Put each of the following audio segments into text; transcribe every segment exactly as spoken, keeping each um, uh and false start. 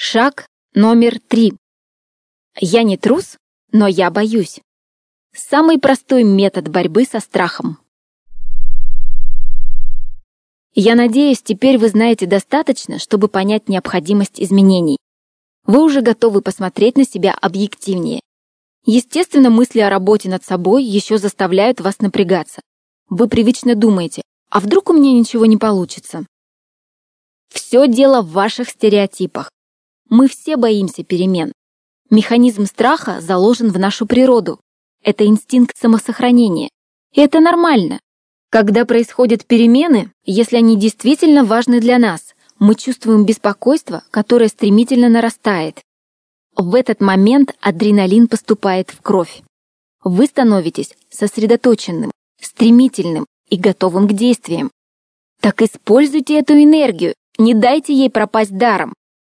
Шаг номер три. Я не трус, но я боюсь. Самый простой метод борьбы со страхом. Я надеюсь, теперь вы знаете достаточно, чтобы понять необходимость изменений. Вы уже готовы посмотреть на себя объективнее. Естественно, мысли о работе над собой еще заставляют вас напрягаться. Вы привычно думаете, а вдруг у меня ничего не получится? Все дело в ваших стереотипах. Мы все боимся перемен. Механизм страха заложен в нашу природу. Это инстинкт самосохранения. И это нормально. Когда происходят перемены, если они действительно важны для нас, мы чувствуем беспокойство, которое стремительно нарастает. В этот момент адреналин поступает в кровь. Вы становитесь сосредоточенным, стремительным и готовым к действиям. Так используйте эту энергию, не дайте ей пропасть даром.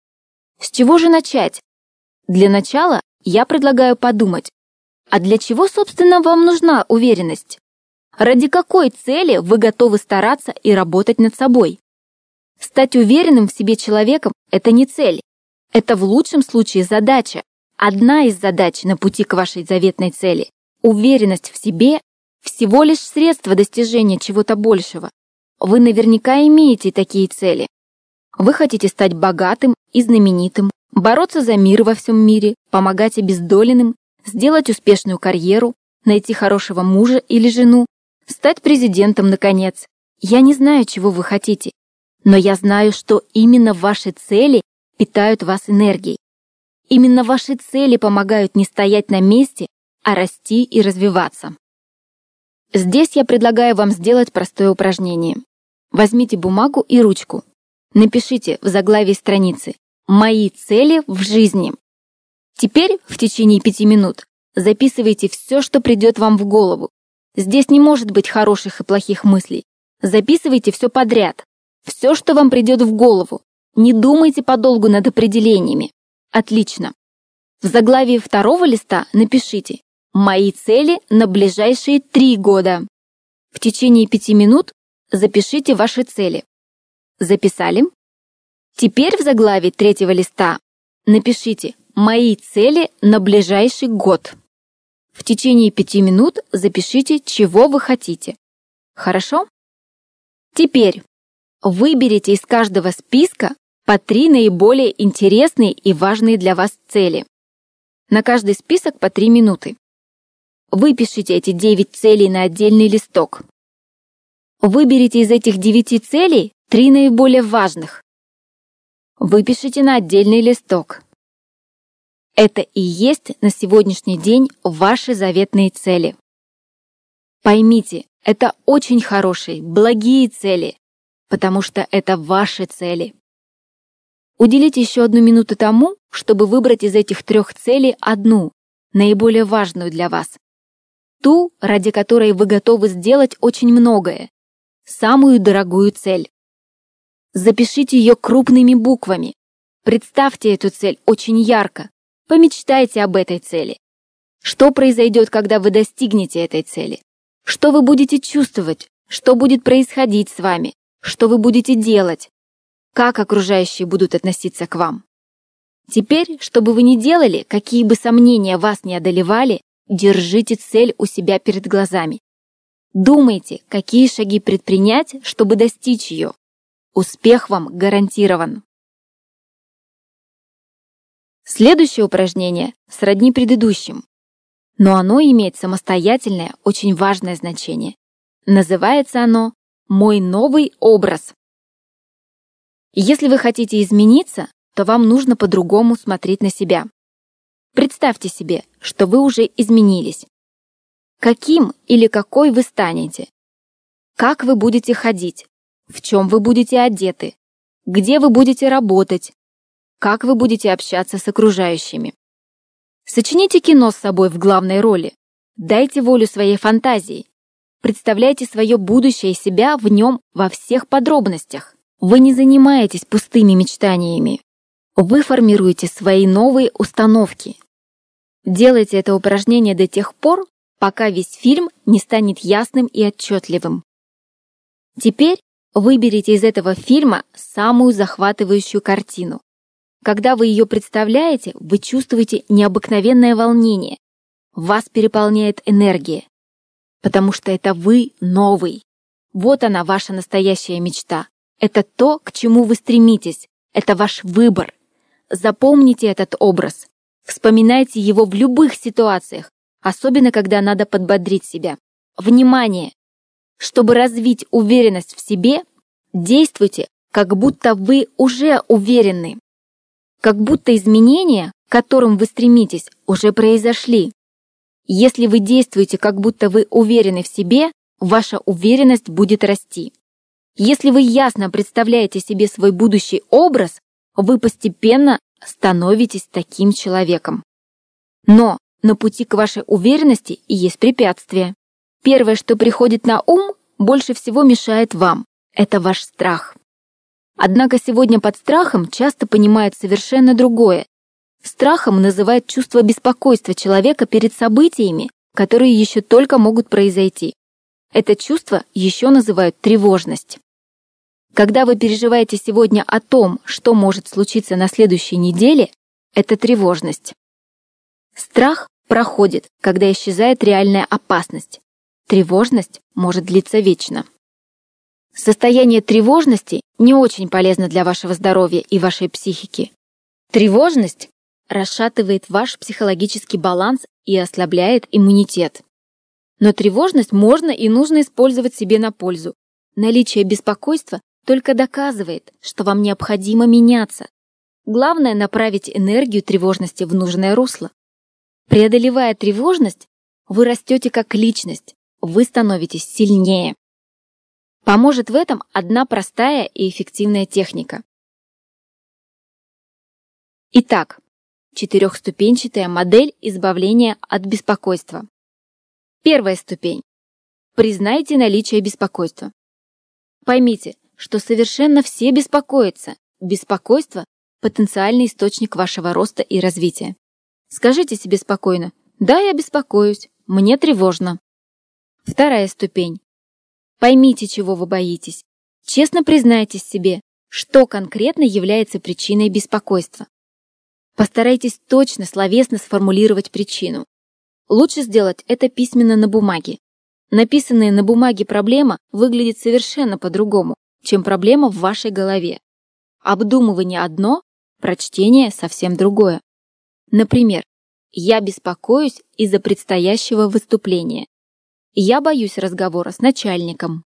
С чего же начать? Для начала я предлагаю подумать, а для чего, собственно, вам нужна уверенность? Ради какой цели вы готовы стараться и работать над собой? Стать уверенным в себе человеком – это не цель. Это в лучшем случае задача. Одна из задач на пути к вашей заветной цели. Уверенность в себе – всего лишь средство достижения чего-то большего. Вы наверняка имеете такие цели. Вы хотите стать богатым и знаменитым, бороться за мир во всем мире, помогать обездоленным, сделать успешную карьеру, найти хорошего мужа или жену, стать президентом, наконец. Я не знаю, чего вы хотите, но я знаю, что именно ваши цели питают вас энергией. Именно ваши цели помогают не стоять на месте, а расти и развиваться. Здесь я предлагаю вам сделать простое упражнение. Возьмите бумагу и ручку. Напишите в заглавии страницы «Мои цели в жизни». Теперь в течение пяти минут записывайте все, что придет вам в голову. Здесь не может быть хороших и плохих мыслей. Записывайте все подряд. Все, что вам придет в голову. Не думайте подолгу над определениями. Отлично. В заглавии второго листа напишите «Мои цели на ближайшие три года». В течение пяти минут запишите ваши цели. Записали? Теперь в заглавии третьего листа напишите «Мои цели на ближайший год». В течение пяти минут запишите, чего вы хотите. Хорошо? Теперь выберите из каждого списка по три наиболее интересные и важные для вас цели. На каждый список по три минуты. Выпишите эти девять целей на отдельный листок. Выберите из этих девяти целей три наиболее важных. Выпишите на отдельный листок. Это и есть на сегодняшний день ваши заветные цели. Поймите, это очень хорошие, благие цели, потому что это ваши цели. Уделите еще одну минуту тому, чтобы выбрать из этих трех целей одну, наиболее важную для вас. Ту, ради которой вы готовы сделать очень многое. Самую дорогую цель. Запишите ее крупными буквами. Представьте эту цель очень ярко. Помечтайте об этой цели. Что произойдет, когда вы достигнете этой цели? Что вы будете чувствовать? Что будет происходить с вами? Что вы будете делать? Как окружающие будут относиться к вам? Теперь, что бы вы ни делали, какие бы сомнения вас не одолевали, держите цель у себя перед глазами. Думайте, какие шаги предпринять, чтобы достичь ее. Успех вам гарантирован. Следующее упражнение сродни предыдущим, но оно имеет самостоятельное, очень важное значение. Называется оно «Мой новый образ». Если вы хотите измениться, то вам нужно по-другому смотреть на себя. Представьте себе, что вы уже изменились. Каким или какой вы станете? Как вы будете ходить? В чем вы будете одеты? Где вы будете работать? Как вы будете общаться с окружающими? Сочините кино с собой в главной роли. Дайте волю своей фантазии. Представляйте свое будущее и себя в нем во всех подробностях. Вы не занимаетесь пустыми мечтаниями. Вы формируете свои новые установки. Делайте это упражнение до тех пор, пока весь фильм не станет ясным и отчетливым. Теперь выберите из этого фильма самую захватывающую картину. Когда вы ее представляете, вы чувствуете необыкновенное волнение. Вас переполняет энергия, потому что это вы новый. Вот она, ваша настоящая мечта. Это то, к чему вы стремитесь. Это ваш выбор. Запомните этот образ. Вспоминайте его в любых ситуациях, особенно когда надо подбодрить себя. Внимание! Чтобы развить уверенность в себе, действуйте, как будто вы уже уверены. Как будто изменения, к которым вы стремитесь, уже произошли. Если вы действуете, как будто вы уверены в себе, ваша уверенность будет расти. Если вы ясно представляете себе свой будущий образ, вы постепенно становитесь таким человеком. Но на пути к вашей уверенности и есть препятствия. Первое, что приходит на ум, больше всего мешает вам. Это ваш страх. Однако сегодня под страхом часто понимают совершенно другое. Страхом называют чувство беспокойства человека перед событиями, которые еще только могут произойти. Это чувство еще называют тревожность. Когда вы переживаете сегодня о том, что может случиться на следующей неделе, это тревожность. Страх проходит, когда исчезает реальная опасность. Тревожность может длиться вечно. Состояние тревожности не очень полезно для вашего здоровья и вашей психики. Тревожность расшатывает ваш психологический баланс и ослабляет иммунитет. Но тревожность можно и нужно использовать себе на пользу. Наличие беспокойства только доказывает, что вам необходимо меняться. Главное — направить энергию тревожности в нужное русло. Преодолевая тревожность, вы растете как личность, вы становитесь сильнее. Поможет в этом одна простая и эффективная техника. Итак, четырехступенчатая модель избавления от беспокойства. Первая ступень. Признайте наличие беспокойства. Поймите, что совершенно все беспокоятся. Беспокойство – потенциальный источник вашего роста и развития. Скажите себе спокойно: «Да, я беспокоюсь, мне тревожно». Вторая ступень. Поймите, чего вы боитесь. Честно признайтесь себе, что конкретно является причиной беспокойства. Постарайтесь точно словесно сформулировать причину. Лучше сделать это письменно на бумаге. Написанная на бумаге проблема выглядит совершенно по-другому, чем проблема в вашей голове. Обдумывание одно, прочтение совсем другое. Например, «Я беспокоюсь из-за предстоящего выступления». «Я боюсь разговора с начальником».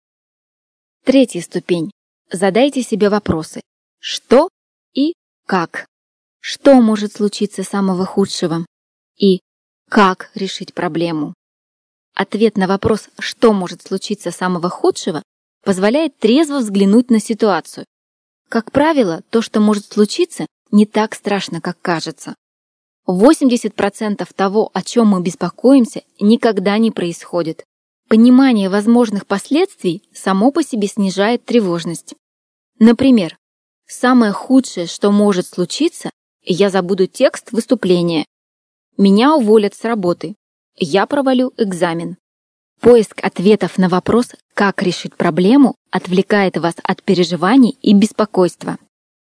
Третья ступень. Задайте себе вопросы: что и как. Что может случиться самого худшего? И как решить проблему? Ответ на вопрос «что может случиться самого худшего» позволяет трезво взглянуть на ситуацию. Как правило, то, что может случиться, не так страшно, как кажется. восемьдесят процентов того, о чем мы беспокоимся, никогда не происходит. Понимание возможных последствий само по себе снижает тревожность. Например, самое худшее, что может случиться, я забуду текст выступления. Меня уволят с работы. Я провалю экзамен. Поиск ответов на вопрос, как решить проблему, отвлекает вас от переживаний и беспокойства.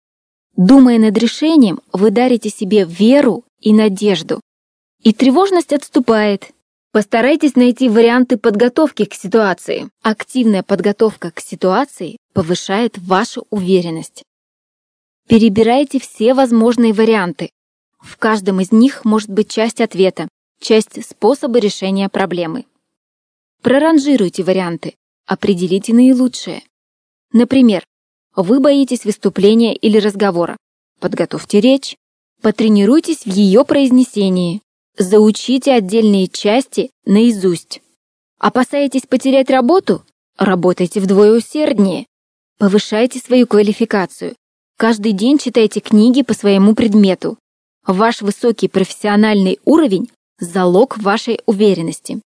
Думая над решением, вы дарите себе веру и надежду. И тревожность отступает. Постарайтесь найти варианты подготовки к ситуации. Активная подготовка к ситуации повышает вашу уверенность. Перебирайте все возможные варианты. В каждом из них может быть часть ответа, часть способа решения проблемы. Проранжируйте варианты, определите наилучшее. Например, вы боитесь выступления или разговора. Подготовьте речь, потренируйтесь в ее произнесении, заучите отдельные части наизусть. Опасаетесь потерять работу? Работайте вдвое усерднее. Повышайте свою квалификацию. Каждый день читайте книги по своему предмету. Ваш высокий профессиональный уровень – залог вашей уверенности.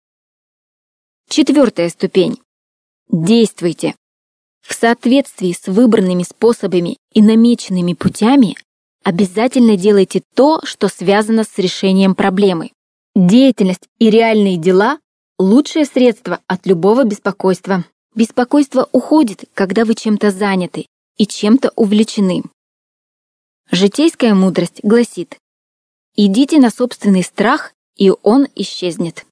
Четвертая ступень. Действуйте. В соответствии с выбранными способами и намеченными путями обязательно делайте то, что связано с решением проблемы. Деятельность и реальные дела – лучшее средство от любого беспокойства. Беспокойство уходит, когда вы чем-то заняты и чем-то увлечены. Житейская мудрость гласит: «Идите на собственный страх, и он исчезнет».